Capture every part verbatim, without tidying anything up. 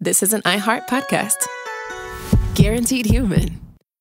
this is an iHeart podcast. Guaranteed Human.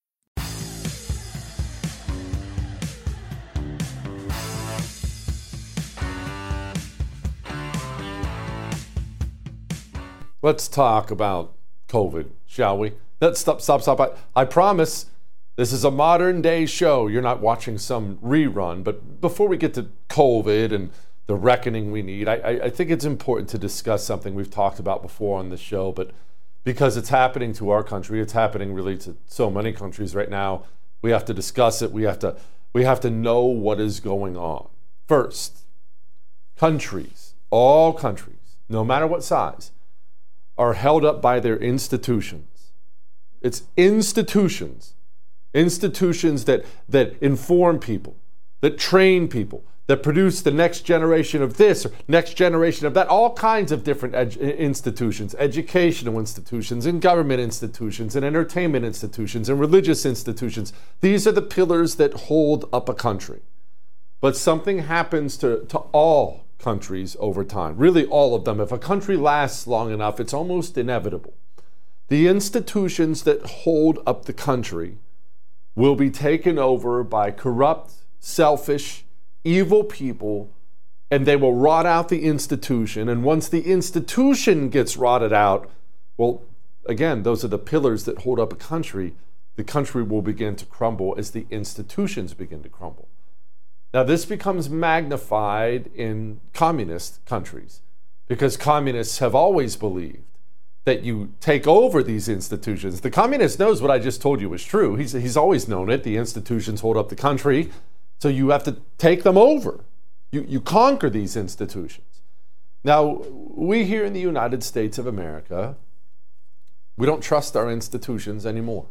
Let's talk about COVID, shall we? Let's stop, stop, stop. I, I promise this is a modern day show. You're not watching some rerun. But before we get to COVID and the reckoning we need, I, I, I think it's important to discuss something we've talked about before on the show, but because it's happening to our country, it's happening really to so many countries right now, we have to discuss it. We have to, we have to know what is going on. First, countries, all countries, no matter what size, are held up by their institutions. It's institutions, institutions that, that inform people, that train people, that produce the next generation of this or next generation of that, all kinds of different ed- institutions, educational institutions and government institutions and entertainment institutions and religious institutions. These are the pillars that hold up a country. But something happens to, to all countries over time, really all of them. If a country lasts long enough, it's almost inevitable. The institutions that hold up the country will be taken over by corrupt, selfish, evil people, and they will rot out the institution. And once the institution gets rotted out, well, again, those are the pillars that hold up a country. The country will begin to crumble as the institutions begin to crumble. Now, this becomes magnified in communist countries because communists have always believed that you take over these institutions. The communist knows what I just told you is true. He's, he's always known it. The institutions hold up the country, so you have to take them over. You, you conquer these institutions. Now, we here in the United States of America, we don't trust our institutions anymore.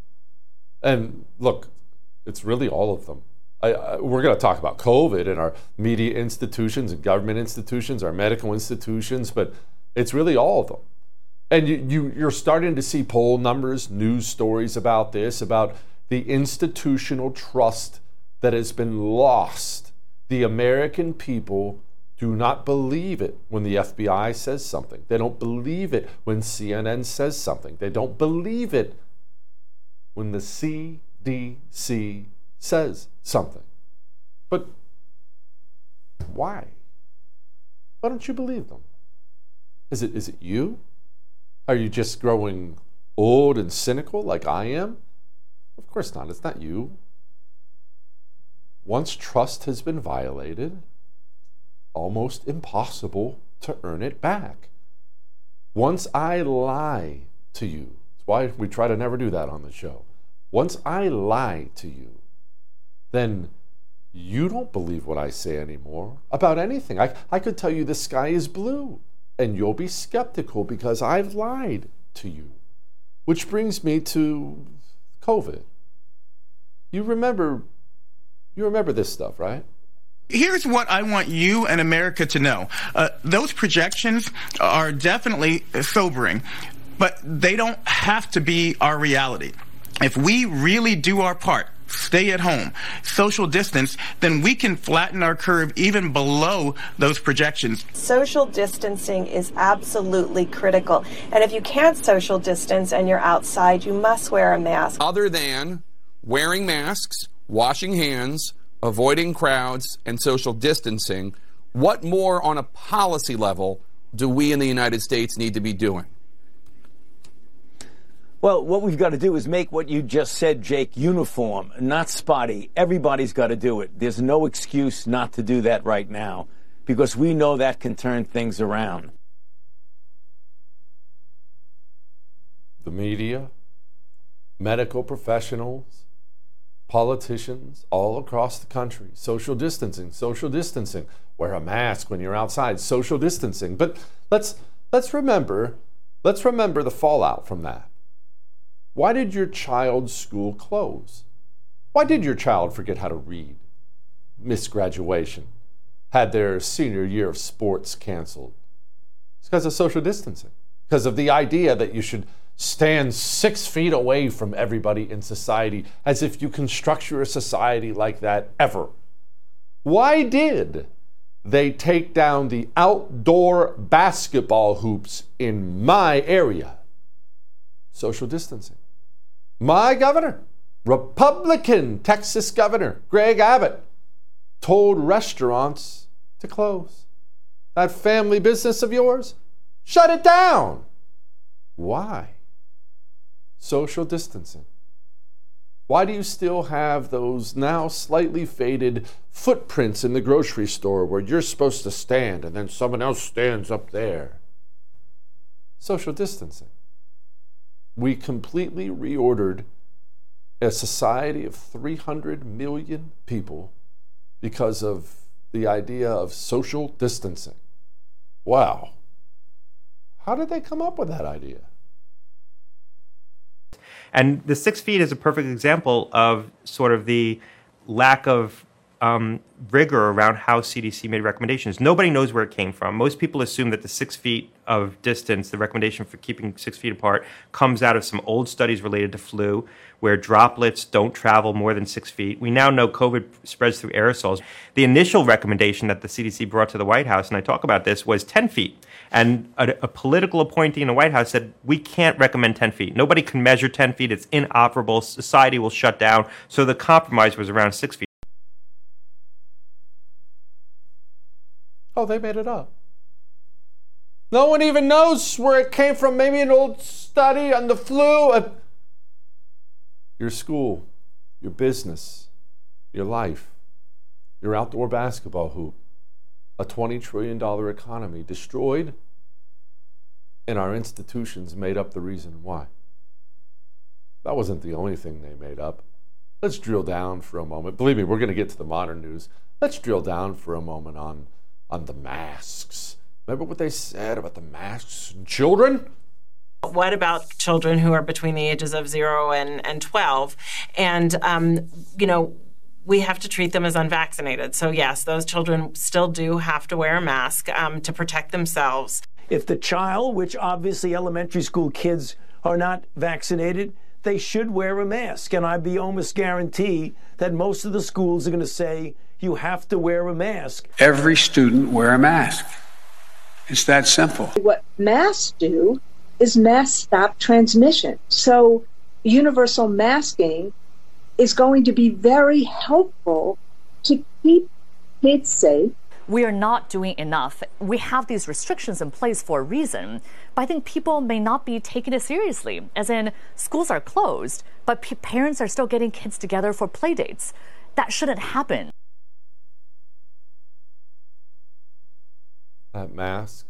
And look, it's really all of them. I, I, we're going to talk about COVID and our media institutions and government institutions, our medical institutions, but it's really all of them. And you, you, you're starting to see poll numbers, news stories about this, about the institutional trust that has been lost. The American people do not believe it when the F B I says something. They don't believe it when C N N says something. They don't believe it when the C D C says something. But why? Why don't you believe them? Is it is it you? Are you just growing old and cynical like I am? Of course not. It's not you. Once trust has been violated, almost impossible to earn it back. Once I lie to you, that's why we try to never do that on the show. Once I lie to you, then you don't believe what I say anymore about anything. I, I could tell you the sky is blue, and you'll be skeptical because I've lied to you. Which brings me to COVID. You remember, you remember this stuff, right? Here's what I want you and America to know. Uh, those projections are definitely sobering, but they don't have to be our reality. If we really do our part, stay at home, social distance, then we can flatten our curve even below those projections. Social distancing is absolutely critical. And if you can't social distance and you're outside, you must wear a mask. Other than wearing masks, washing hands, avoiding crowds, and social distancing, what more on a policy level do we in the United States need to be doing? Well, what we've got to do is make what you just said, Jake, uniform, not spotty. Everybody's got to do it. There's no excuse not to do that right now because we know that can turn things around. The media, medical professionals, politicians all across the country, social distancing, social distancing, wear a mask when you're outside, social distancing. But let's let's remember, let's remember the fallout from that. Why did your child's school close? Why did your child forget how to read? Miss graduation, had their senior year of sports canceled. It's because of social distancing, because of the idea that you should stand six feet away from everybody in society, as if you can structure a society like that ever. Why did they take down the outdoor basketball hoops in my area. Social distancing. My governor, Republican Texas Governor Greg Abbott, told restaurants to close. That family business of yours, shut it down. Why? Social distancing. Why do you still have those now slightly faded footprints in the grocery store where you're supposed to stand and then someone else stands up there? Social distancing. We completely reordered a society of three hundred million people because of the idea of social distancing. Wow. How did they come up with that idea? And the six feet is a perfect example of sort of the lack of um, rigor around how C D C made recommendations. Nobody knows where it came from. Most people assume that the six feet of distance, the recommendation for keeping six feet apart, comes out of some old studies related to flu, where droplets don't travel more than six feet. We now know COVID spreads through aerosols. The initial recommendation that the C D C brought to the White House, and I talk about this, was ten feet. And a, a political appointee in the White House said, we can't recommend ten feet. Nobody can measure ten feet. It's inoperable. Society will shut down. So the compromise was around six feet. Oh, they made it up. No one even knows where it came from. Maybe an old study on the flu. Your school, your business, your life, your outdoor basketball hoop, a twenty trillion dollars economy destroyed, and our institutions made up the reason why. That wasn't the only thing they made up. Let's drill down for a moment. Believe me, we're going to get to the modern news. Let's drill down for a moment on, on the masks. Remember what they said about the masks and children? What about children who are between the ages of zero and, and twelve? And, um, you know, we have to treat them as unvaccinated. So, yes, those children still do have to wear a mask um, to protect themselves. If the child, which obviously elementary school kids are not vaccinated, they should wear a mask. And I'd be almost guarantee that most of the schools are going to say you have to wear a mask. Every student wear a mask. It's that simple. What masks do is masks stop transmission. So universal masking is going to be very helpful to keep kids safe. We are not doing enough. We have these restrictions in place for a reason, but I think people may not be taking it seriously, as in schools are closed, but p- parents are still getting kids together for play dates. That shouldn't happen. That mask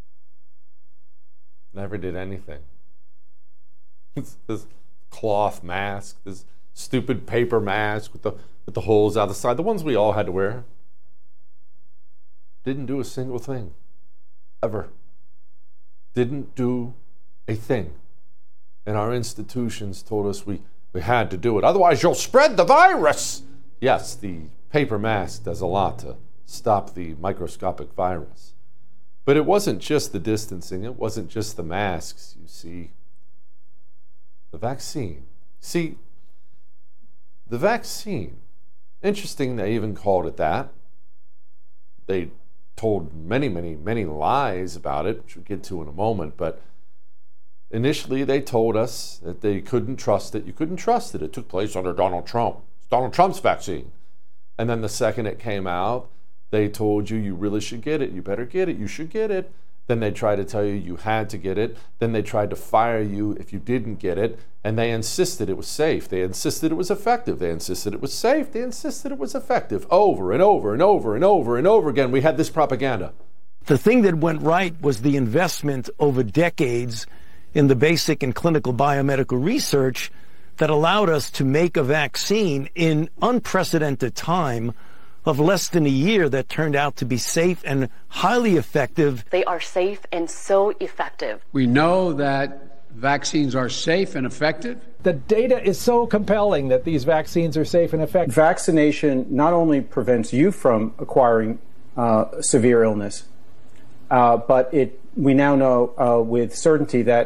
never did anything. This cloth mask, this stupid paper mask with the with the holes out the side, the ones we all had to wear, didn't do a single thing. Ever. Didn't do a thing. And our institutions told us we, we had to do it. Otherwise, you'll spread the virus. Yes, the paper mask does a lot to stop the microscopic virus. But it wasn't just the distancing. It wasn't just the masks, you see. The vaccine. See, the vaccine, interesting they even called it that. They told many, many, many lies about it, which we'll get to in a moment. But initially they told us that they couldn't trust it. You couldn't trust it. It took place under Donald Trump. It's Donald Trump's vaccine. And then the second it came out, they told you you really should get it. You better get it. You should get it. Then they tried to tell you you had to get it. Then they tried to fire you if you didn't get it. And they insisted it was safe. They insisted it was effective. They insisted it was safe. They insisted it was effective. Over and over and over and over and over again, we had this propaganda. The thing that went right was the investment over decades in the basic and clinical biomedical research that allowed us to make a vaccine in unprecedented time of less than a year that turned out to be safe and highly effective. They are safe and so effective. We know that vaccines are safe and effective. The data is so compelling that these vaccines are safe and effective. Vaccination not only prevents you from acquiring uh, severe illness, uh, but it we now know uh, with certainty that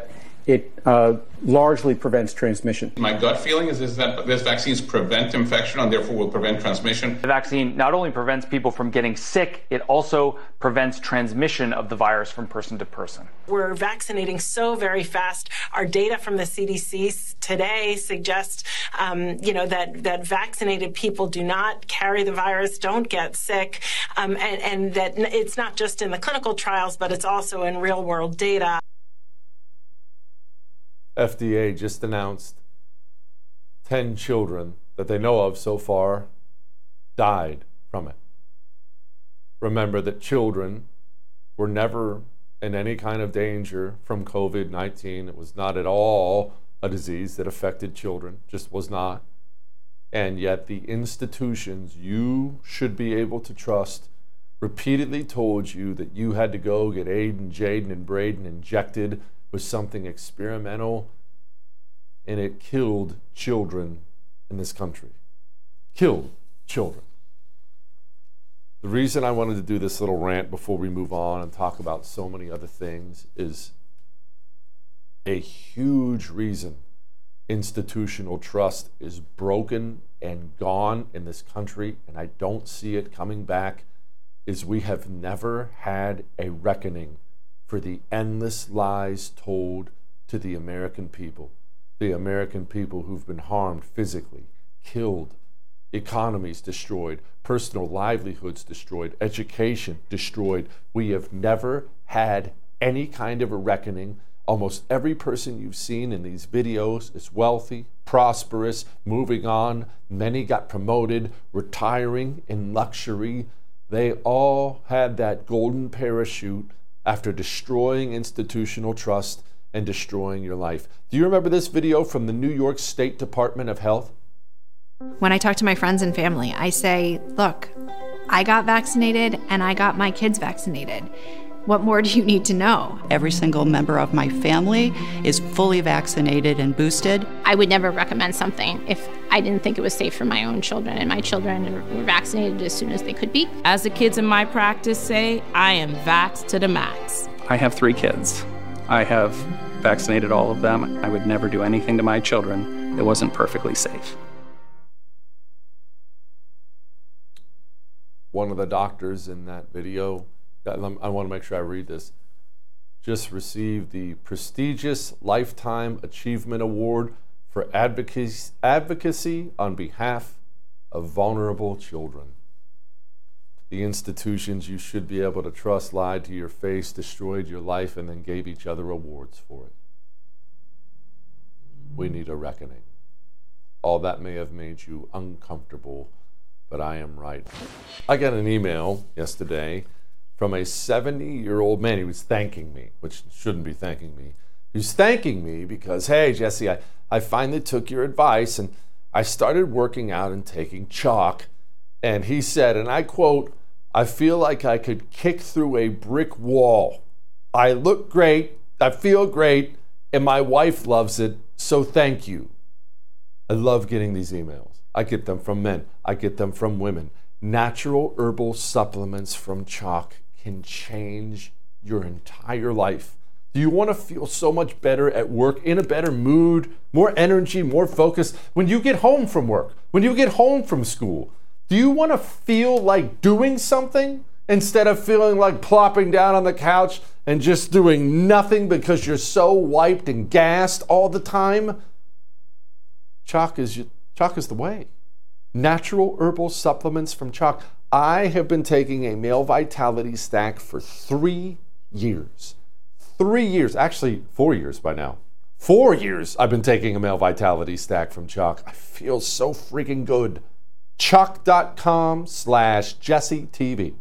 it uh, largely prevents transmission. My gut feeling is, is that these vaccines prevent infection and therefore will prevent transmission. The vaccine not only prevents people from getting sick, it also prevents transmission of the virus from person to person. We're vaccinating so very fast. Our data from the C D C today suggests, um, you know, that, that vaccinated people do not carry the virus, don't get sick, um, and, and that it's not just in the clinical trials, but it's also in real-world data. F D A just announced ten children that they know of so far died from it. Remember that children were never in any kind of danger from COVID nineteen. It was not at all a disease that affected children, just was not. And yet the institutions you should be able to trust repeatedly told you that you had to go get Aiden, Jaden, and Braden injected with something experimental, and it killed children in this country. Killed children. The reason I wanted to do this little rant before we move on and talk about so many other things is a huge reason institutional trust is broken and gone in this country, and I don't see it coming back, is we have never had a reckoning for the endless lies told to the American people. The American people who've been harmed physically, killed, economies destroyed, personal livelihoods destroyed, education destroyed. We have never had any kind of a reckoning. Almost every person you've seen in these videos is wealthy, prosperous, moving on. Many got promoted, retiring in luxury. They all had that golden parachute after destroying institutional trust and destroying your life. Do you remember this video from the New York State Department of Health? When I talk to my friends and family, I say, look, I got vaccinated and I got my kids vaccinated. What more do you need to know? Every single member of my family is fully vaccinated and boosted. I would never recommend something if I didn't think it was safe for my own children, and my children were vaccinated as soon as they could be. As the kids in my practice say, I am vaxxed to the max. I have three kids. I have vaccinated all of them. I would never do anything to my children that wasn't perfectly safe. One of the doctors in that video, I want to make sure I read this, just received the prestigious Lifetime Achievement Award for advocacy, advocacy on behalf of vulnerable children. The institutions you should be able to trust lied to your face, destroyed your life, and then gave each other awards for it. We need a reckoning. All that may have made you uncomfortable, but I am right. I got an email yesterday from a seventy-year-old man. He was thanking me, which shouldn't be thanking me. He was thanking me because, hey, Jesse, I, I finally took your advice and I started working out and taking chalk. And he said, and I quote, I feel like I could kick through a brick wall. I look great, I feel great, and my wife loves it, so thank you. I love getting these emails. I get them from men. I get them from women. Natural herbal supplements from chalk can change your entire life. Do you want to feel so much better at work, in a better mood, more energy, more focus? When you get home from work, when you get home from school, do you want to feel like doing something instead of feeling like plopping down on the couch and just doing nothing because you're so wiped and gassed all the time? Chalk is, chalk is the way. Natural herbal supplements from chalk. I have been taking a male vitality stack for three years. Three years, actually four years by now. Four years I've been taking a male vitality stack from chalk. I feel so freaking good. Chalk.com slash Jesse TV.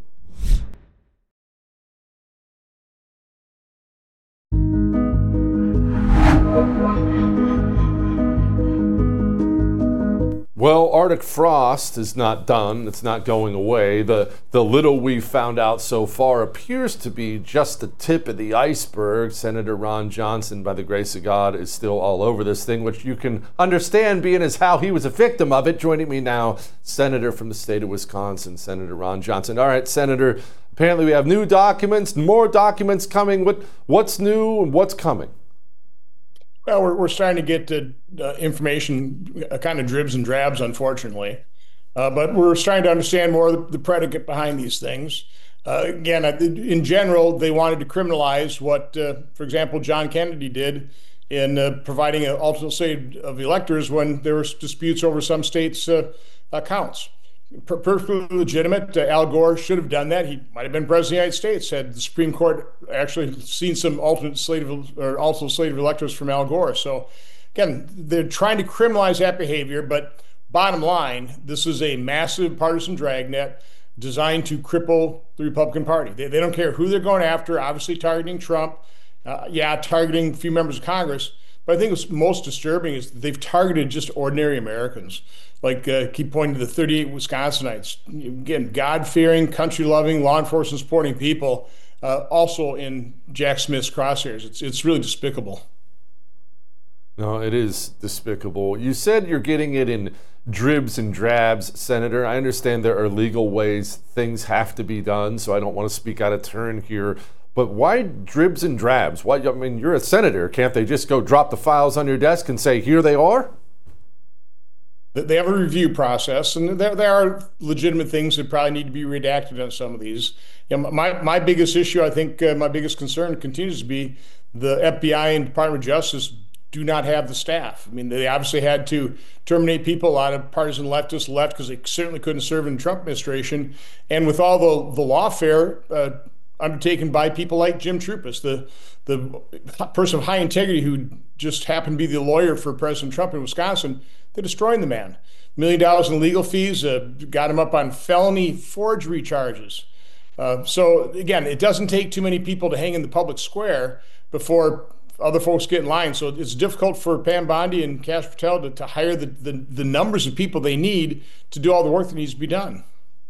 Well, Arctic frost is not done. It's not going away. The, the little we've found out so far appears to be just the tip of the iceberg. Senator Ron Johnson, by the grace of God, is still all over this thing, which you can understand being as how he was a victim of it. Joining me now, Senator from the state of Wisconsin, Senator Ron Johnson. All right, Senator, apparently we have new documents, more documents coming. What, what's new and what's coming? Well, we're, we're starting to get to uh, information uh, kind of dribs and drabs, unfortunately. Uh, but we're starting to understand more of the, the predicate behind these things. Uh, again, in general, they wanted to criminalize what, uh, for example, John Kennedy did in uh, providing an alternate slate of electors when there were disputes over some states' uh, accounts. Per- perfectly legitimate. Uh, Al Gore should have done that. He might have been president of the United States had the Supreme Court actually seen some alternate slate of or alternate slate of electors from Al Gore. So, again, they're trying to criminalize that behavior. But bottom line, this is a massive partisan dragnet designed to cripple the Republican Party. They, they don't care who they're going after. Obviously, targeting Trump. Uh, yeah, targeting a few members of Congress. But I think what's most disturbing is that they've targeted just ordinary Americans. Like, uh, keep pointing to the thirty-eight Wisconsinites. Again, God-fearing, country-loving, law enforcement-supporting people, uh, also in Jack Smith's crosshairs. It's it's really despicable. No, it is despicable. You said you're getting it in dribs and drabs, Senator. I understand there are legal ways things have to be done, so I don't want to speak out of turn here. But why dribs and drabs? Why? I mean, you're a senator. Can't they just go drop the files on your desk and say, here they are? They have a review process, and there, there are legitimate things that probably need to be redacted on some of these. You know, my, my biggest issue, I think uh, my biggest concern continues to be the F B I and Department of Justice do not have the staff. I mean, they obviously had to terminate people. A lot of partisan leftists left because they certainly couldn't serve in the Trump administration. And with all the, the lawfare uh, undertaken by people like Jim Trupis, the the person of high integrity who just happened to be the lawyer for President Trump in Wisconsin, they're destroying the man. Million dollars in legal fees, uh, got him up on felony forgery charges. Uh, so again, it doesn't take too many people to hang in the public square before other folks get in line. So it's difficult for Pam Bondi and Kash Patel to, to hire the, the, the numbers of people they need to do all the work that needs to be done.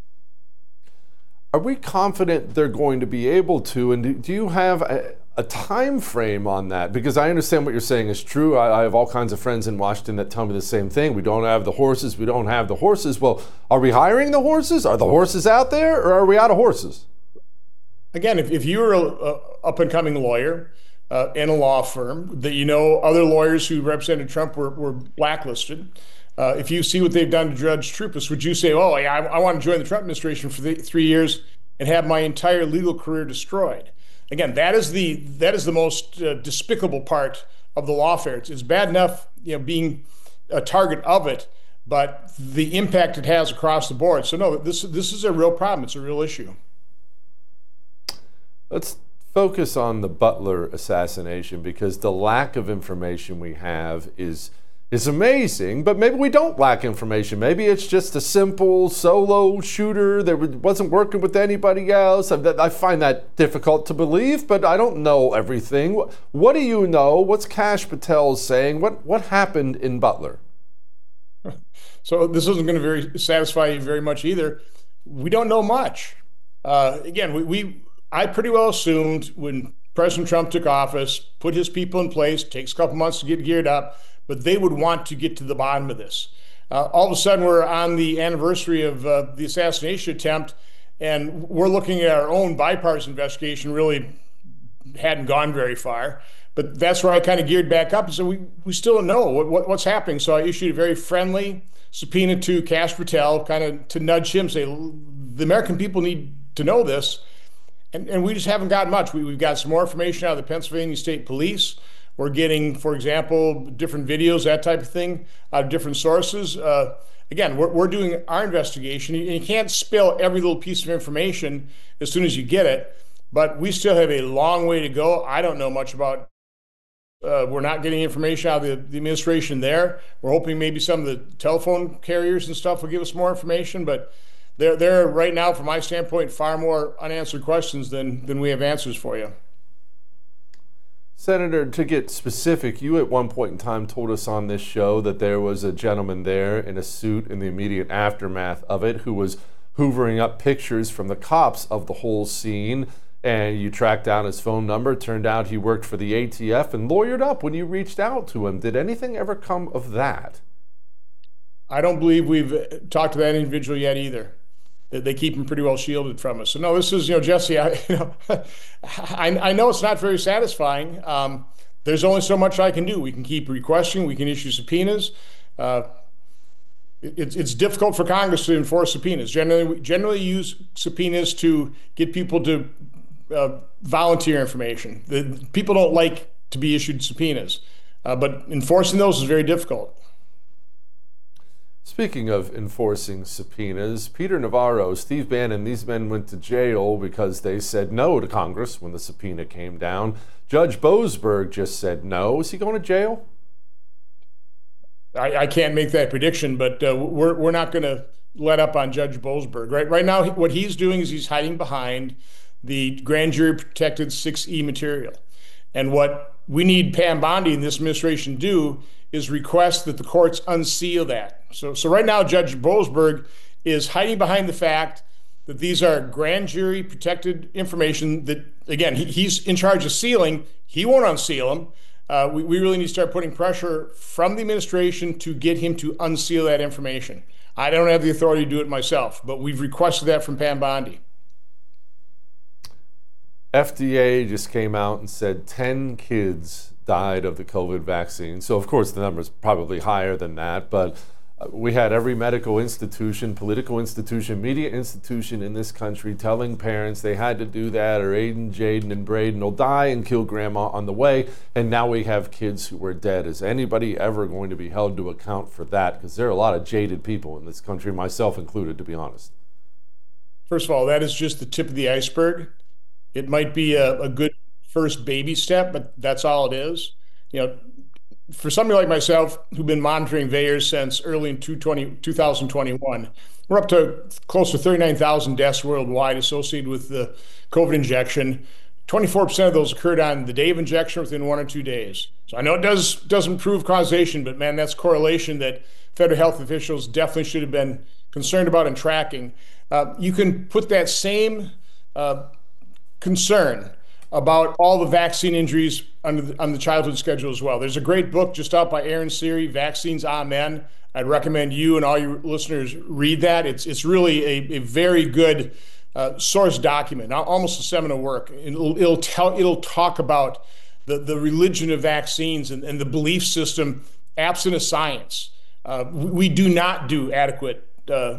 Are we confident they're going to be able to? And do, do you have a, a time frame on that? Because I understand what you're saying is true. I, I have all kinds of friends in Washington that tell me the same thing. We don't have the horses. We don't have the horses. Well, are we hiring the horses? Are the horses out there, or are we out of horses? Again, if, if you're an up-and-coming lawyer uh, in a law firm that you know other lawyers who represented Trump were, were blacklisted, Uh, if you see what they've done to Judge Trupis, would you say, oh, yeah, I, I want to join the Trump administration for the, three years and have my entire legal career destroyed? Again, that is the that is the most uh, despicable part of the lawfare. It's, it's bad enough, you know, being a target of it, but the impact it has across the board. So no, this this is a real problem. It's a real issue. Let's focus on the Butler assassination, because the lack of information we have is is amazing, but maybe we don't lack information. Maybe it's just a simple solo shooter that wasn't working with anybody else. I find that difficult to believe, but I don't know everything. What do you know? What's Kash Patel saying? What what happened in Butler? So this isn't going to very satisfy you very much either. We don't know much. Uh, again, we, we I pretty well assumed when President Trump took office, put his people in place, takes a couple months to get geared up, but they would want to get to the bottom of this. Uh, all of a sudden, we're on the anniversary of uh, the assassination attempt, and we're looking at our own bipartisan investigation. Really hadn't gone very far, but that's where I kind of geared back up and said, we, we still don't know what, what, what's happening. So I issued a very friendly subpoena to Kash Patel, kind of to nudge him, say, the American people need to know this. And, and we just haven't gotten much. We, we've got some more information out of the Pennsylvania State Police. We're getting, for example, different videos, that type of thing, out of different sources. Uh, again, we're, we're doing our investigation. And you can't spill every little piece of information as soon as you get it, but we still have a long way to go. I don't know much about, uh, we're not getting information out of the, the administration there. We're hoping maybe some of the telephone carriers and stuff will give us more information, but there, there right now, from my standpoint, far more unanswered questions than, than we have answers for you. Senator, to get specific, you at one point in time told us on this show that there was a gentleman there in a suit in the immediate aftermath of it who was hoovering up pictures from the cops of the whole scene, and you tracked down his phone number. Turned out he worked for the A T F and lawyered up when you reached out to him. Did anything ever come of that? I don't believe we've talked to that individual yet either. They keep him pretty well shielded from us. So no, this is, you know, Jesse, I, you know, I, I know it's not very satisfying. Um, there's only so much I can do. We can keep requesting, we can issue subpoenas. Uh, It's, it's difficult for Congress to enforce subpoenas. Generally, we generally use subpoenas to get people to uh, volunteer information. The, people don't like to be issued subpoenas, uh, but enforcing those is very difficult. Speaking of enforcing subpoenas, Peter Navarro, Steve Bannon, these men went to jail because they said no to Congress when the subpoena came down. Judge Boasberg just said no. Is he going to jail? I, I can't make that prediction, but uh, we're we're not going to let up on Judge Boasberg. Right right now, what he's doing is he's hiding behind the grand jury protected six E material. And what we need Pam Bondi and this administration do is request that the courts unseal that. So so right now, Judge Boasberg is hiding behind the fact that these are grand jury protected information that, again, he, he's in charge of sealing. He won't unseal them. Uh, we, we really need to start putting pressure from the administration to get him to unseal that information. I don't have the authority to do it myself, but we've requested that from Pam Bondi. F D A just came out and said ten kids died of the COVID vaccine. So, of course, the number is probably higher than that, but we had every medical institution, political institution, media institution in this country telling parents they had to do that, or Aiden, Jaden, and Braden will die and kill grandma on the way. And now we have kids who are dead. Is anybody ever going to be held to account for that? Because there are a lot of jaded people in this country, myself included, to be honest. First of all, that is just the tip of the iceberg. It might be a, a good first baby step, but that's all it is. You know, for somebody like myself who've been monitoring V A E R S since early in two thousand twenty-one, we're up to close to thirty-nine thousand deaths worldwide associated with the COVID injection. twenty-four percent of those occurred on the day of injection within one or two days. So I know it does, doesn't prove causation, but man, that's correlation that federal health officials definitely should have been concerned about and tracking. Uh, you can put that same uh, concern about all the vaccine injuries under the, on the childhood schedule as well. There's a great book just out by Aaron Siri, Vaccines Amen. I'd recommend you and all your listeners read that. It's it's really a, a very good uh, source document, almost a seminal work. It'll, it'll tell it'll talk about the, the religion of vaccines and, and the belief system absent of science. Uh, we, we do not do adequate uh,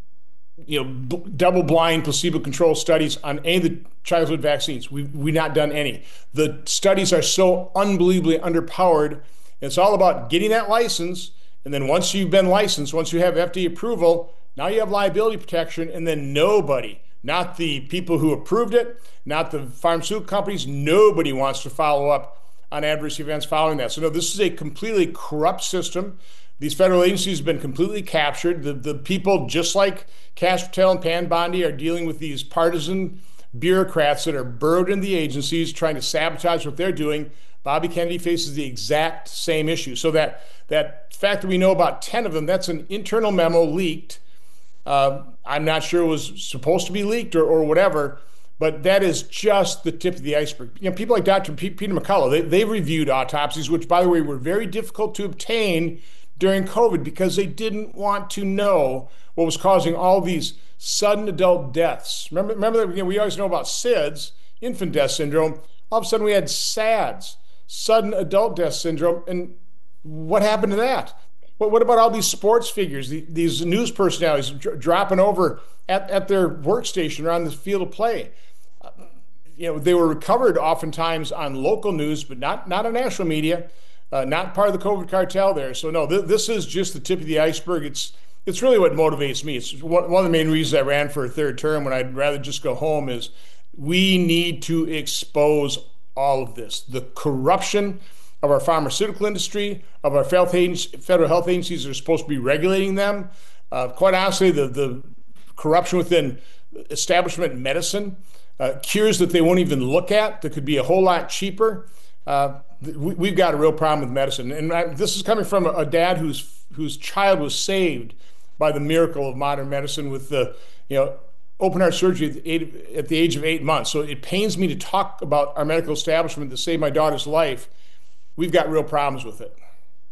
you know, b- double-blind, placebo-controlled studies on any of the childhood vaccines. We've, we've not done any. The studies are so unbelievably underpowered. It's all about getting that license, and then once you've been licensed, once you have F D A approval, now you have liability protection, and then nobody, not the people who approved it, not the pharmaceutical companies, nobody wants to follow up on adverse events following that. So no, this is a completely corrupt system. These federal agencies have been completely captured. The, the people, just like Kash Patel and Pam Bondi, are dealing with these partisan bureaucrats that are burrowed in the agencies, trying to sabotage what they're doing. Bobby Kennedy faces the exact same issue. So that, that fact that we know about ten of them, that's an internal memo leaked. Uh, I'm not sure it was supposed to be leaked or, or whatever, but that is just the tip of the iceberg. You know, people like Doctor P- Peter McCullough, they, they reviewed autopsies, which, by the way, were very difficult to obtain during COVID because they didn't want to know what was causing all these sudden adult deaths. Remember, remember that you know, we always know about S I D S, infant death syndrome. All of a sudden we had S A D S, sudden adult death syndrome. And what happened to that? What, what about all these sports figures, the, these news personalities dr- dropping over at, at their workstation or on the field of play? Uh, you know, they were recovered oftentimes on local news, but not, not on national media. Uh, not part of the COVID cartel there. So no, th- this is just the tip of the iceberg. It's it's really what motivates me. It's one, one of the main reasons I ran for a third term when I'd rather just go home is we need to expose all of this. The corruption of our pharmaceutical industry, of our federal health agencies that are supposed to be regulating them. Uh, quite honestly, the, the corruption within establishment medicine, uh, cures that they won't even look at that could be a whole lot cheaper. Uh, We've got a real problem with medicine. And I, this is coming from a dad whose whose child was saved by the miracle of modern medicine with the, you know, open heart surgery at the, eight, at the age of eight months. So it pains me to talk about our medical establishment that saved my daughter's life. We've got real problems with it.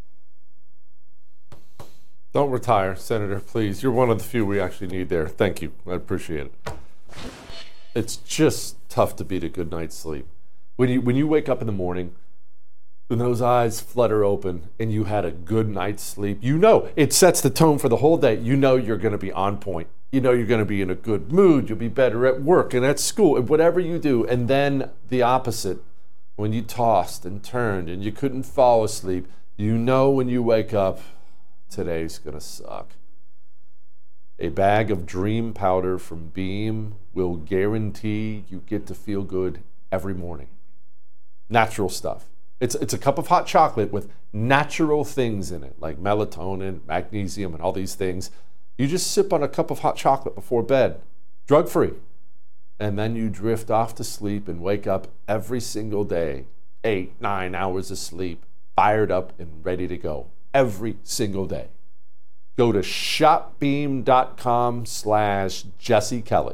Don't retire, Senator, please. You're one of the few we actually need there. Thank you. I appreciate it. It's just tough to beat a good night's sleep. When you when you wake up in the morning when those eyes flutter open and you had a good night's sleep, you know it sets the tone for the whole day. You know you're going to be on point. You know you're going to be in a good mood. You'll be better at work and at school and whatever you do. And then the opposite, when you tossed and turned and you couldn't fall asleep, you know when you wake up, today's going to suck. A bag of dream powder from Beam will guarantee you get to feel good every morning. Natural stuff. It's, it's a cup of hot chocolate with natural things in it, like melatonin, magnesium, and all these things. You just sip on a cup of hot chocolate before bed, drug-free. And then you drift off to sleep and wake up every single day, eight, nine hours of sleep, fired up and ready to go every single day. Go to shopbeam.com slash Jesse Kelly.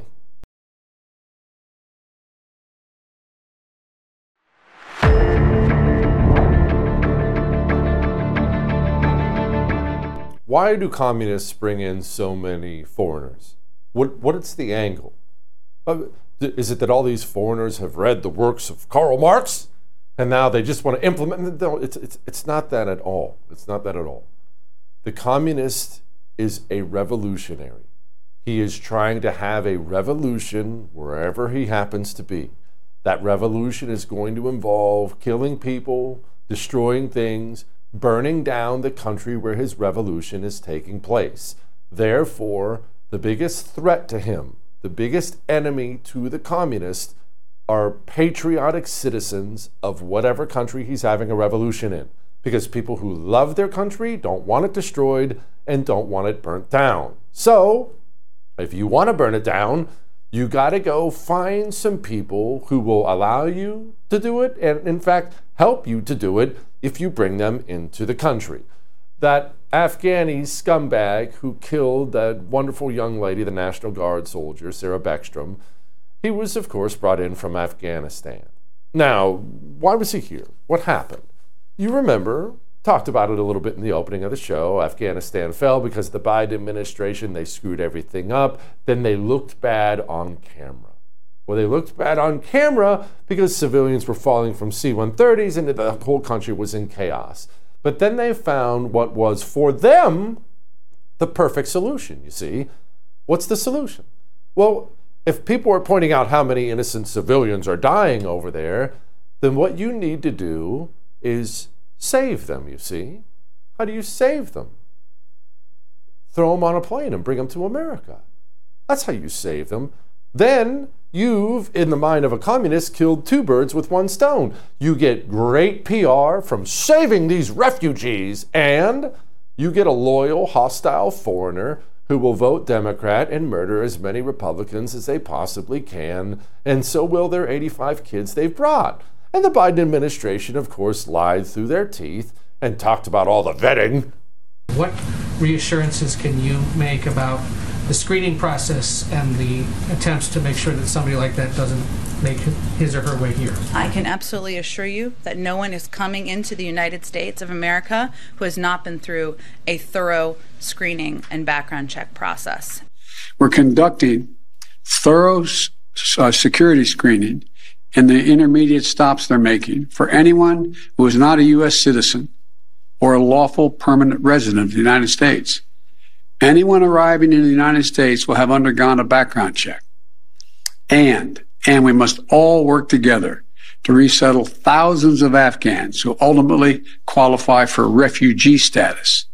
Why do communists bring in so many foreigners? What What's the angle? Uh, is it that all these foreigners have read the works of Karl Marx and now they just want to implement them? It's, it's, it's not that at all. It's not that at all. The communist is a revolutionary. He is trying to have a revolution wherever he happens to be. That revolution is going to involve killing people, destroying things, burning down the country where his revolution is taking place. Therefore, the biggest threat to him, the biggest enemy to the communist, are patriotic citizens of whatever country he's having a revolution in. Because people who love their country don't want it destroyed and don't want it burnt down. So, if you want to burn it down, you got to go find some people who will allow you to do it and, in fact, help you to do it if you bring them into the country. That Afghani scumbag who killed that wonderful young lady, the National Guard soldier, Sarah Beckstrom, he was, of course, brought in from Afghanistan. Now, why was he here? What happened? You remember, talked about it a little bit in the opening of the show. Afghanistan fell because the Biden administration, they screwed everything up. Then they looked bad on camera. Well, they looked bad on camera because civilians were falling from C one thirties and the whole country was in chaos. But then they found what was, for them, the perfect solution, you see. What's the solution? Well, if people are pointing out how many innocent civilians are dying over there, then what you need to do is save them, you see. How do you save them? Throw them on a plane and bring them to America. That's how you save them. Then you've, in the mind of a communist, killed two birds with one stone. You get great P R from saving these refugees, and you get a loyal, hostile foreigner who will vote Democrat and murder as many Republicans as they possibly can, and so will their eighty-five kids they've brought. And the Biden administration, of course, lied through their teeth and talked about all the vetting. What reassurances can you make about the screening process and the attempts to make sure that somebody like that doesn't make his or her way here? I can absolutely assure you that no one is coming into the United States of America who has not been through a thorough screening and background check process. We're conducting thorough uh, security screening in the intermediate stops they're making for anyone who is not a U S citizen or a lawful permanent resident of the United States. Anyone arriving in the United States will have undergone a background check. And, and we must all work together to resettle thousands of Afghans who ultimately qualify for refugee status.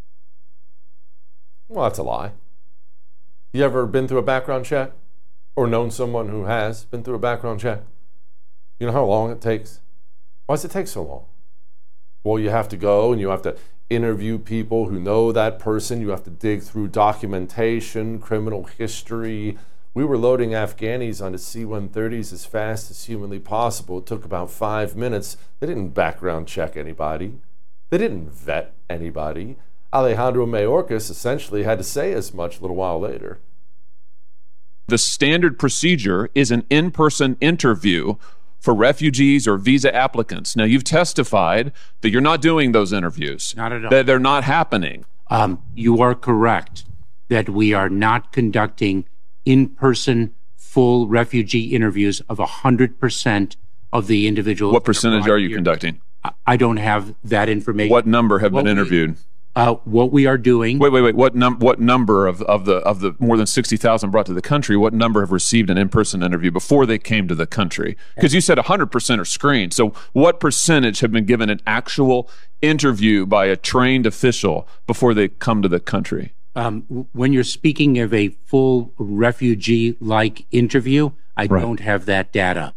Well, that's a lie. You ever been through a background check? Or known someone who has been through a background check? You know how long it takes? Why does it take so long? Well, you have to go and you have to interview people who know that person. You have to dig through documentation, criminal history. We were loading Afghanis onto C one thirties as fast as humanly possible. It took about five minutes. They didn't background check anybody. They didn't vet anybody. Alejandro Mayorkas essentially had to say as much a little while later. The standard procedure is an in-person interview for refugees or visa applicants. Now, you've testified that you're not doing those interviews. Not at all. That they're not happening. Um, you are correct that we are not conducting in-person full refugee interviews of one hundred percent of the individuals. What percentage are you here. conducting? I don't have that information. What number have What been we- interviewed? Uh, what we are doing. Wait, wait, wait. What num- What number of, of the of the more than sixty thousand brought to the country? What number have received an in-person interview before they came to the country? Because you said one hundred percent are screened. So what percentage have been given an actual interview by a trained official before they come to the country? Um, w- when you're speaking of a full refugee-like interview, I Right. don't have that data.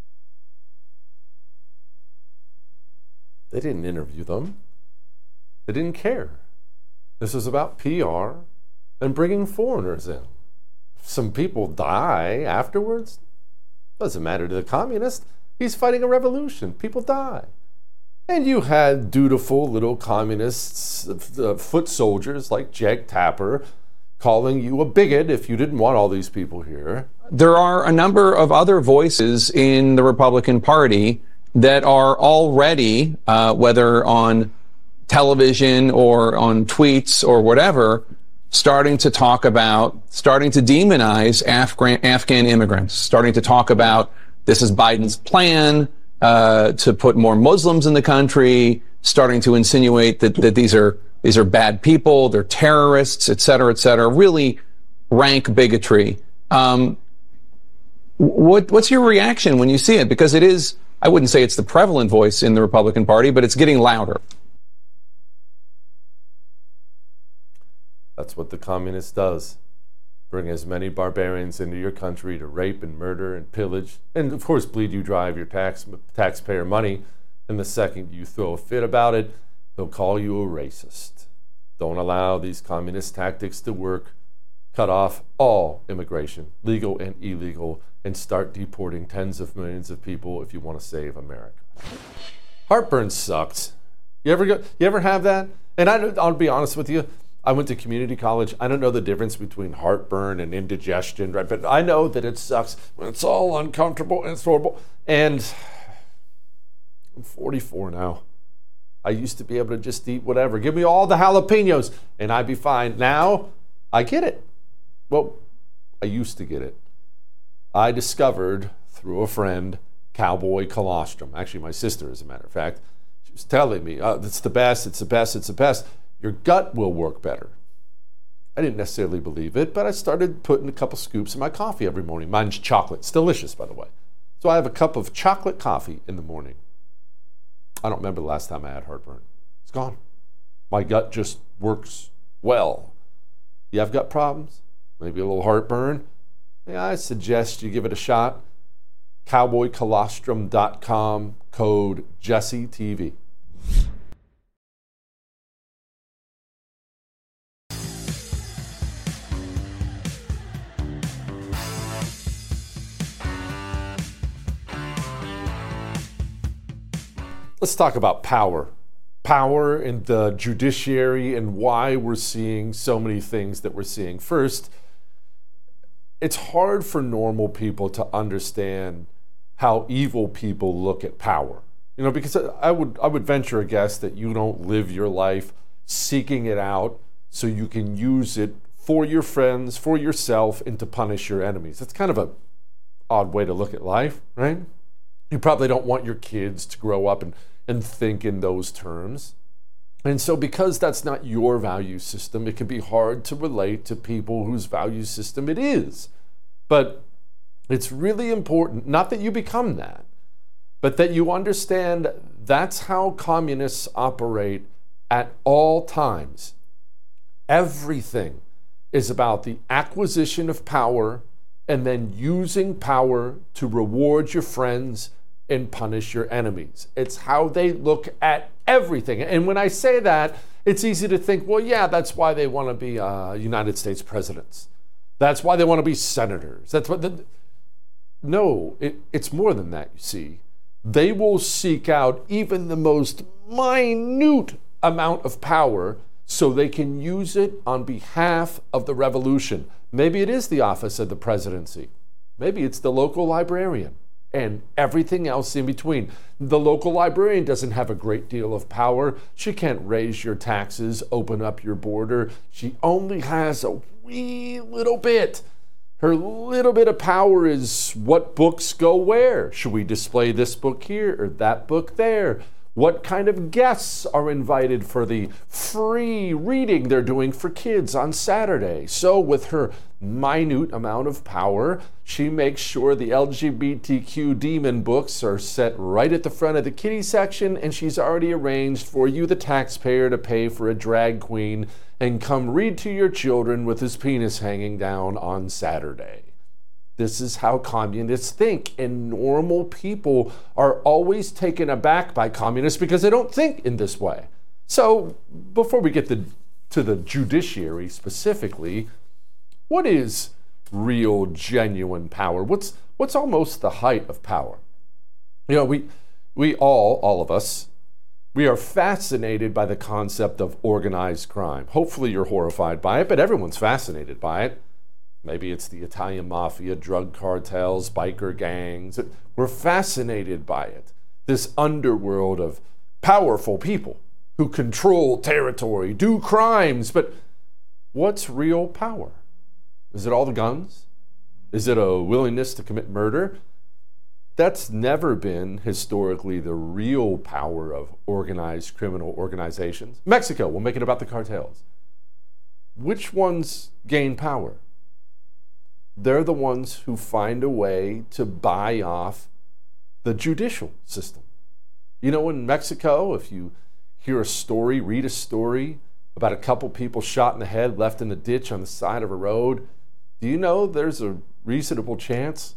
They didn't interview them. They didn't care. This is about P R and bringing foreigners in. Some people die afterwards. Doesn't matter to the communist. He's fighting a revolution. People die. And you had dutiful little communists, uh, foot soldiers like Jake Tapper, calling you a bigot if you didn't want all these people here. There are a number of other voices in the Republican Party that are already, uh, whether on television or on tweets or whatever, starting to talk about, starting to demonize Afghan, Afghan immigrants, starting to talk about this is Biden's plan uh, to put more Muslims in the country, starting to insinuate that, that these are these are bad people, they're terrorists, et cetera, et cetera. Really rank bigotry. Um, what what's your reaction when you see it? Because it is, I wouldn't say it's the prevalent voice in the Republican Party, but it's getting louder. That's what the communist does. Bring as many barbarians into your country to rape and murder and pillage, and of course bleed you dry of your tax taxpayer money. And the second you throw a fit about it, they'll call you a racist. Don't allow these communist tactics to work. Cut off all immigration, legal and illegal, and start deporting tens of millions of people if you want to save America. Heartburn sucks. You ever go? You ever have that? And I, I'll be honest with you. I went to community college. I don't know the difference between heartburn and indigestion, right? But I know that it sucks when it's all uncomfortable and it's horrible. And I'm forty-four now. I used to be able to just eat whatever. Give me all the jalapenos and I'd be fine. Now I get it. Well, I used to get it. I discovered through a friend Cowboy Colostrum. Actually, my sister, as a matter of fact, she was telling me, oh, it's the best, it's the best, it's the best. Your gut will work better. I didn't necessarily believe it, but I started putting a couple scoops in my coffee every morning. Mine's chocolate. It's delicious, by the way. So I have a cup of chocolate coffee in the morning. I don't remember the last time I had heartburn. It's gone. My gut just works well. You have gut problems? Maybe a little heartburn? Yeah, I suggest you give it a shot. cowboy colostrum dot com, code Jesse T V. Let's talk about power. Power in the judiciary and why we're seeing so many things that we're seeing. First, it's hard for normal people to understand how evil people look at power. You know, because I would I would venture a guess that you don't live your life seeking it out so you can use it for your friends, for yourself, and to punish your enemies. That's kind of a odd way to look at life, right? You probably don't want your kids to grow up and, and think in those terms. And so because that's not your value system, it can be hard to relate to people whose value system it is. But it's really important, not that you become that, but that you understand that's how communists operate at all times. Everything is about the acquisition of power and then using power to reward your friends and punish your enemies. It's how they look at everything. And when I say that, it's easy to think, well, yeah, that's why they want to be uh, United States presidents. That's why they want to be senators. That's what. The... No, it, it's more than that, you see. They will seek out even the most minute amount of power so they can use it on behalf of the revolution. Maybe it is the office of the presidency. Maybe it's the local librarian and everything else in between. The local librarian doesn't have a great deal of power. She can't raise your taxes, open up your border. She only has a wee little bit. Her little bit of power is what books go where. Should we display this book here or that book there? What kind of guests are invited for the free reading they're doing for kids on Saturday? So with her minute amount of power, she makes sure the L G B T Q demon books are set right at the front of the kiddie section, and she's already arranged for you, the taxpayer, to pay for a drag queen and come read to your children with his penis hanging down on Saturday. This is how communists think, and normal people are always taken aback by communists because they don't think in this way. So, before we get the, to the judiciary specifically, what is real, genuine power? What's what's almost the height of power? You know, we we all, all of us, we are fascinated by the concept of organized crime. Hopefully you're horrified by it, but everyone's fascinated by it. Maybe it's the Italian mafia, drug cartels, biker gangs. We're fascinated by it. This underworld of powerful people who control territory, do crimes. But what's real power? Is it all the guns? Is it a willingness to commit murder? That's never been historically the real power of organized criminal organizations. Mexico, we'll make it about the cartels. Which ones gain power? They're the ones who find a way to buy off the judicial system. You know, in Mexico, if you hear a story, read a story about a couple people shot in the head, left in a ditch on the side of a road, do you know there's a reasonable chance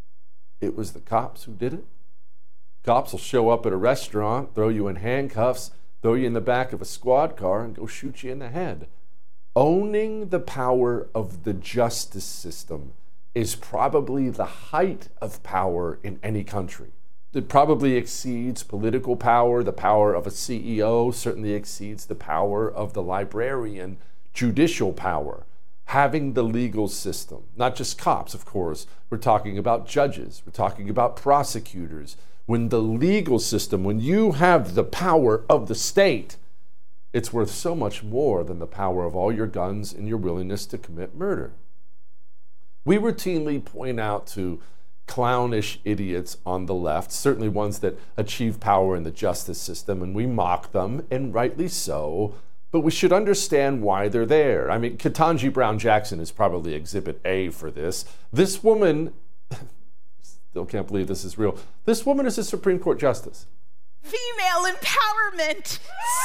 it was the cops who did it? Cops will show up at a restaurant, throw you in handcuffs, throw you in the back of a squad car, and go shoot you in the head. Owning the power of the justice system is probably the height of power in any country. It probably exceeds political power. The power of a C E O certainly exceeds the power of the librarian. Judicial power, having the legal system, not just cops, of course. We're talking about judges. We're talking about prosecutors. When the legal system, when you have the power of the state, it's worth so much more than the power of all your guns and your willingness to commit murder. We routinely point out to clownish idiots on the left, certainly ones that achieve power in the justice system, and we mock them, and rightly so, but we should understand why they're there. I mean, Ketanji Brown Jackson is probably exhibit A for this. This woman, still can't believe this is real, this woman is a Supreme Court justice. Female empowerment.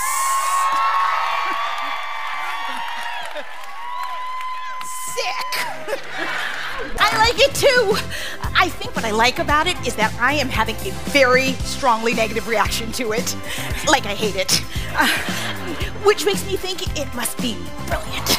Sick. I like it too. I think what I like about it is that I am having a very strongly negative reaction to it. Like I hate it. Uh, which makes me think it must be brilliant.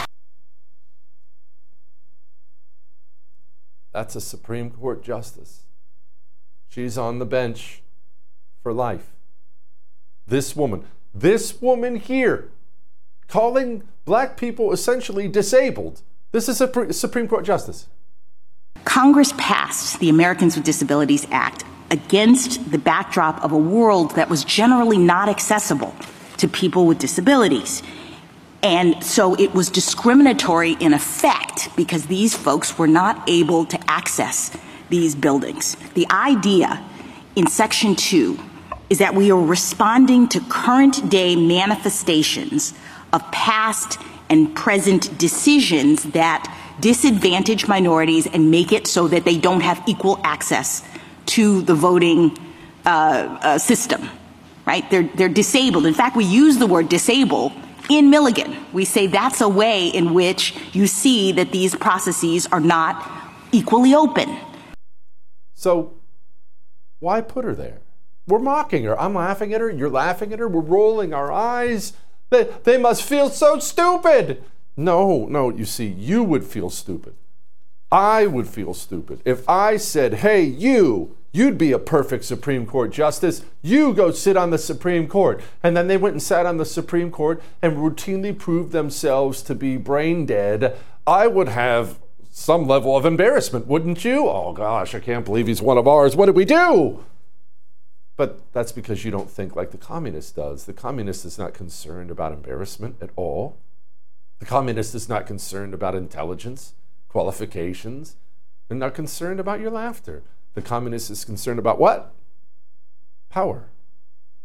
That's a Supreme Court justice. She's on the bench for life. This woman, this woman here, calling black people essentially disabled. This is a Supreme Court justice. Congress passed the Americans with Disabilities Act against the backdrop of a world that was generally not accessible to people with disabilities. And so it was discriminatory in effect because these folks were not able to access these buildings. The idea in Section two is that we are responding to current day manifestations of past and present decisions that disadvantage minorities and make it so that they don't have equal access to the voting uh, uh, system, right? They're, they're disabled. In fact, we use the word disable in Milligan. We say that's a way in which you see that these processes are not equally open. So why put her there? We're mocking her. I'm laughing at her. You're laughing at her. We're rolling our eyes. They, they must feel so stupid. No, no, you see, you would feel stupid. I would feel stupid. If I said, hey, you, you'd be a perfect Supreme Court justice. You go sit on the Supreme Court. And then they went and sat on the Supreme Court and routinely proved themselves to be brain dead. I would have some level of embarrassment, wouldn't you? Oh, gosh, I can't believe he's one of ours. What did we do? But that's because you don't think like the communist does. The communist is not concerned about embarrassment at all. The communist is not concerned about intelligence, qualifications. They're not concerned about your laughter. The communist is concerned about what? Power.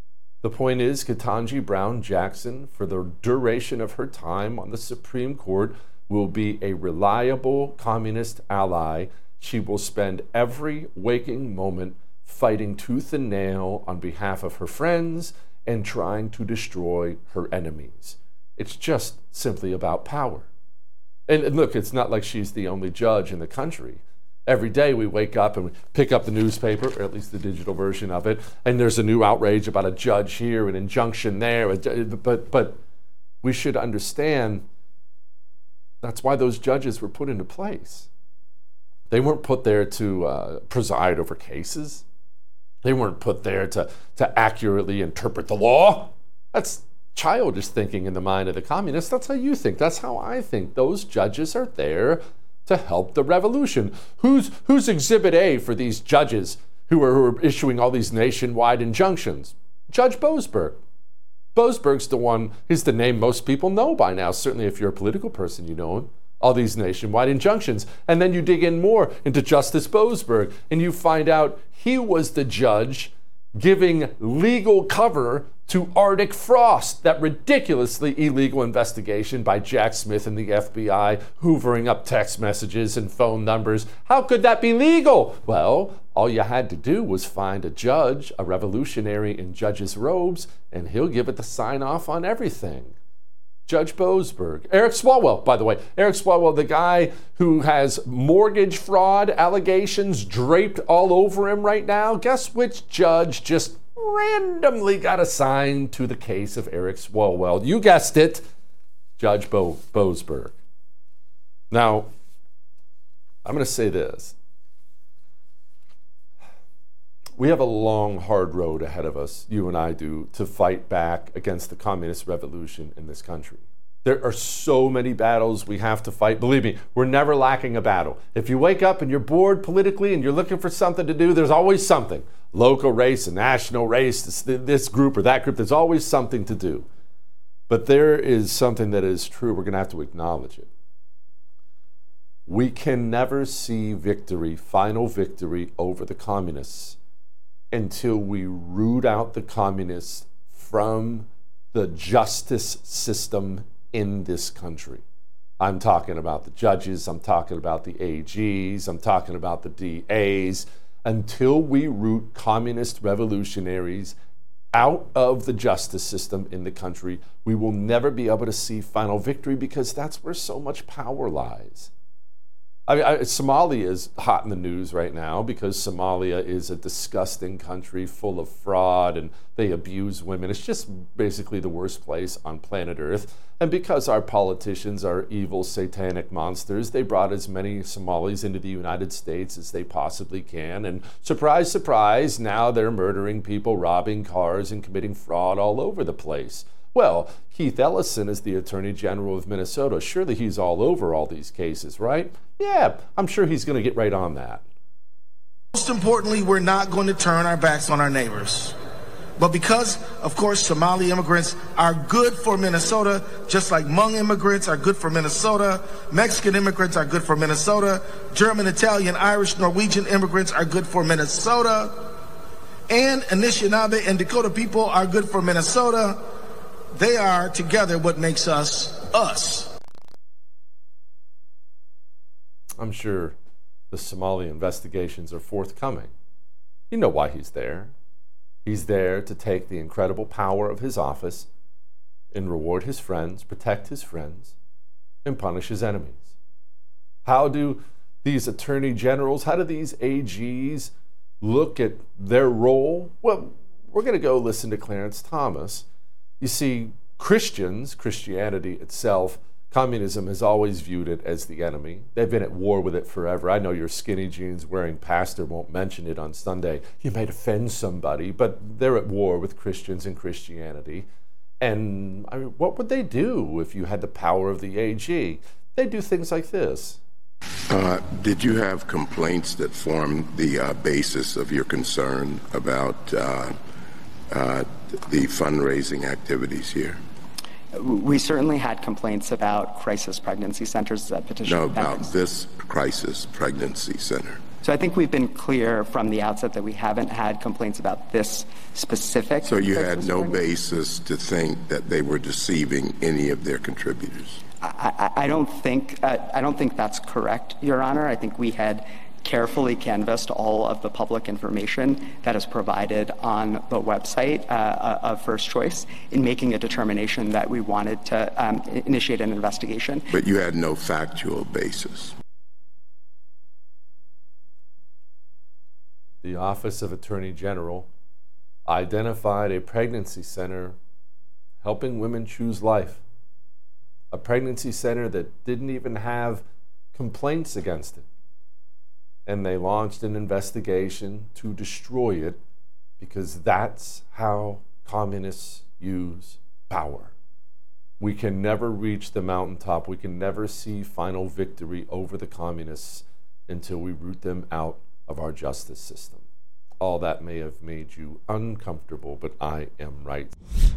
The point is, Ketanji Brown Jackson, for the duration of her time on the Supreme Court, will be a reliable communist ally. She will spend every waking moment fighting tooth and nail on behalf of her friends and trying to destroy her enemies. It's just simply about power. And, and look, it's not like she's the only judge in the country. Every day we wake up and we pick up the newspaper, or at least the digital version of it, and there's a new outrage about a judge here, an injunction there. But, but we should understand that's why those judges were put into place. They weren't put there to uh, preside over cases. They weren't put there to, to accurately interpret the law. That's childish thinking in the mind of the communists. That's how you think. That's how I think. Those judges are there to help the revolution. Who's, who's Exhibit A for these judges who are, who are issuing all these nationwide injunctions? Judge Boasberg. Boasberg's the one, he's the name most people know by now. Certainly if you're a political person, you know him. All these nationwide injunctions. And then you dig in more into Justice Boasberg, and you find out he was the judge giving legal cover to Arctic Frost, that ridiculously illegal investigation by Jack Smith and the F B I, hoovering up text messages and phone numbers. How could that be legal? Well, all you had to do was find a judge, a revolutionary in judge's robes, and he'll give it the sign off on everything. Judge Boasberg. Eric Swalwell, by the way. Eric Swalwell, the guy who has mortgage fraud allegations draped all over him right now. Guess which judge just randomly got assigned to the case of Eric Swalwell? You guessed it, Judge Bo- Boasberg. Now, I'm going to say this. We have a long, hard road ahead of us, you and I do, to fight back against the communist revolution in this country. There are so many battles we have to fight. Believe me, we're never lacking a battle. If you wake up and you're bored politically and you're looking for something to do, there's always something. Local race, a national race, this, this group or that group, there's always something to do. But there is something that is true. We're going to have to acknowledge it. We can never see victory, final victory over the communists, until we root out the communists from the justice system in this country. I'm talking about the judges, I'm talking about the A Gs, I'm talking about the D As. Until we root communist revolutionaries out of the justice system in the country, we will never be able to see final victory, because that's where so much power lies. I mean, I, Somalia is hot in the news right now because Somalia is a disgusting country full of fraud and they abuse women. It's just basically the worst place on planet Earth. And because our politicians are evil, satanic monsters, they brought as many Somalis into the United States as they possibly can. And surprise, surprise, now they're murdering people, robbing cars, and committing fraud all over the place. Well, Keith Ellison is the Attorney General of Minnesota. Surely he's all over all these cases, right? Yeah, I'm sure he's going to get right on that. Most importantly, we're not going to turn our backs on our neighbors. But because, of course, Somali immigrants are good for Minnesota, just like Hmong immigrants are good for Minnesota, Mexican immigrants are good for Minnesota, German, Italian, Irish, Norwegian immigrants are good for Minnesota, and Anishinaabe and Dakota people are good for Minnesota. They are together what makes us us. I'm sure the Somali investigations are forthcoming. You know why he's there. He's there to take the incredible power of his office and reward his friends, protect his friends, and punish his enemies. How do these attorney generals, how do these A Gs look at their role? Well, we're going to go listen to Clarence Thomas. You see, Christians, Christianity itself, communism has always viewed it as the enemy. They've been at war with it forever. I know your skinny jeans wearing pastor won't mention it on Sunday. You might offend somebody, but they're at war with Christians and Christianity. And I mean, what would they do if you had the power of the A G? They'd do things like this. Uh, did you have complaints that formed the uh, basis of your concern about uh, uh, the fundraising activities here? We certainly had complaints about crisis pregnancy centers that petition. No, about this crisis pregnancy center. So I think we've been clear from the outset that we haven't had complaints about this specific. So you fixed had no screening. basis to think that they were deceiving any of their contributors? I, I, I don't think uh, I don't think that's correct, Your Honor. I think we had carefully canvassed all of the public information that is provided on the website uh, of First Choice in making a determination that we wanted to um, initiate an investigation. But you had no factual basis. The Office of Attorney General identified a pregnancy center helping women choose life. A pregnancy center that didn't even have complaints against it. And they launched an investigation to destroy it because that's how communists use power. We can never reach the mountaintop. We can never see final victory over the communists until we root them out of our justice system. All that may have made you uncomfortable, but I am right.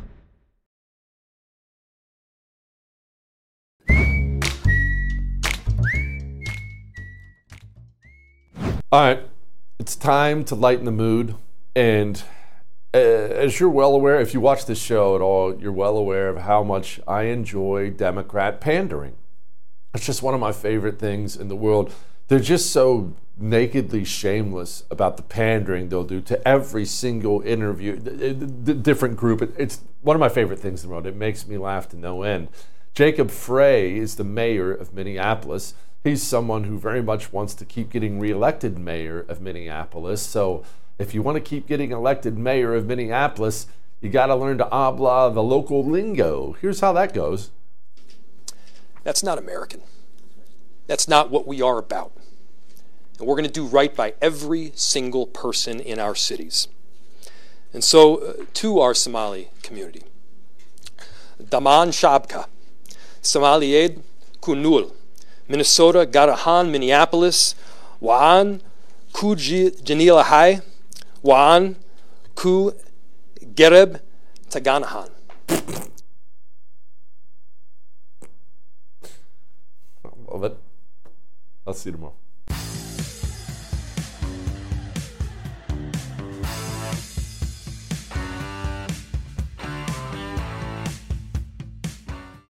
All right, it's time to lighten the mood. And uh, as you're well aware, if you watch this show at all, you're well aware of how much I enjoy Democrat pandering. It's just one of my favorite things in the world. They're just so nakedly shameless about the pandering they'll do to every single interview, the, the different group. It, it's one of my favorite things in the world. It makes me laugh to no end. Jacob Frey is the mayor of Minneapolis. He's someone who very much wants to keep getting reelected mayor of Minneapolis. So if you want to keep getting elected mayor of Minneapolis, you got to learn to habla the local lingo. Here's how that goes. That's not American. That's not what we are about. And we're going to do right by every single person in our cities. And so uh, to our Somali community. Daman Shabka, Somalied Kunul, Minnesota, Garahan, Minneapolis, Waan, Ku Janilahai, Waan, Ku Gereb, Taganahan. Love it. I'll see you tomorrow.